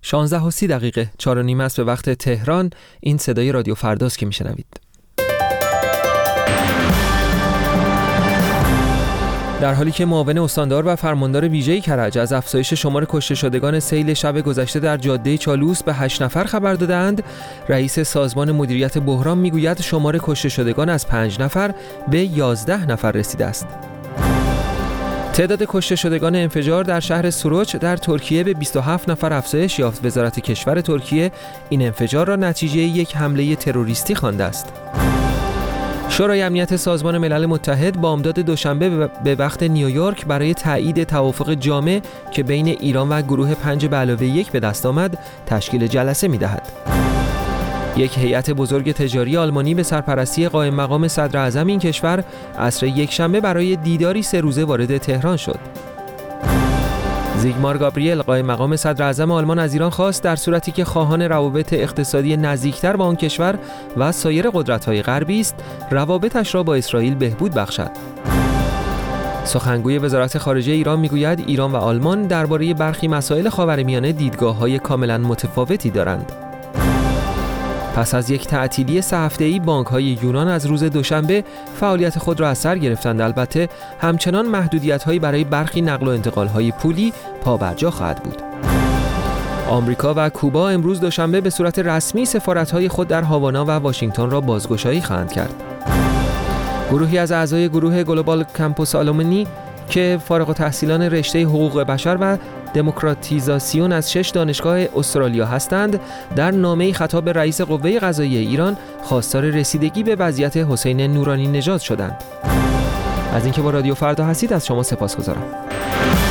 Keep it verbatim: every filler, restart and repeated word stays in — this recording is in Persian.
شانزده و سی دقیقه، چهار و نیم است به وقت تهران. این صدای رادیو فرداست که میشنوید. در حالی که معاون استاندار و فرماندار ویژه کرج از افزایش شمار کشته شدگان سیل شب گذشته در جاده چالوس به هشت نفر خبر دادند، رئیس سازمان مدیریت بحران میگوید شمار کشته شدگان از پنج نفر به یازده نفر رسیده است. تعداد کشته شدگان انفجار در شهر سوروچ در ترکیه به بیست و هفت نفر افزایش یافت. وزارت کشور ترکیه این انفجار را نتیجه یک حمله تروریستی خوانده است. شورای امنیت سازمان ملل متحد بامداد دوشنبه به وقت نیویورک برای تایید توافق جامع که بین ایران و گروه پنج به علاوه یک به دست آمد تشکیل جلسه می‌دهد. یک هیئت بزرگ تجاری آلمانی به سرپرستی قائم مقام صدر اعظم این کشور عصر یکشنبه برای دیداری سه روزه وارد تهران شد. زیگمار گابریل قائم مقام صدر اعظم آلمان از ایران خواست در صورتی که خواهان روابط اقتصادی نزدیکتر با آن کشور و سایر قدرت‌های غربی است، روابطش را با اسرائیل بهبود بخشد. سخنگوی وزارت خارجه ایران میگوید ایران و آلمان درباره برخی مسائل خاورمیانه دیدگاه‌های کاملاً متفاوتی دارند. پس از یک تعطیلی سه هفته‌ای بانک‌های یونان از روز دوشنبه فعالیت خود را از سر گرفتند. البته همچنان محدودیت‌هایی برای برخی نقل و انتقال‌های پولی پابرجا خواهد بود. آمریکا و کوبا امروز دوشنبه به صورت رسمی سفارت‌های خود در هاوانا و واشنگتن را بازگشایی خواهند کرد. گروهی از اعضای گروه گلوبال کمپوس آلومنی که فارغ التحصیلان رشته حقوق بشر و دموکراتیزاسیون از شش دانشگاه استرالیا هستند، در نامه‌ای خطاب به رئیس قوه قضاییه ایران خواستار رسیدگی به وضعیت حسین نورانی نژاد شدند. از اینکه با رادیو فردا هستید از شما سپاسگزارم.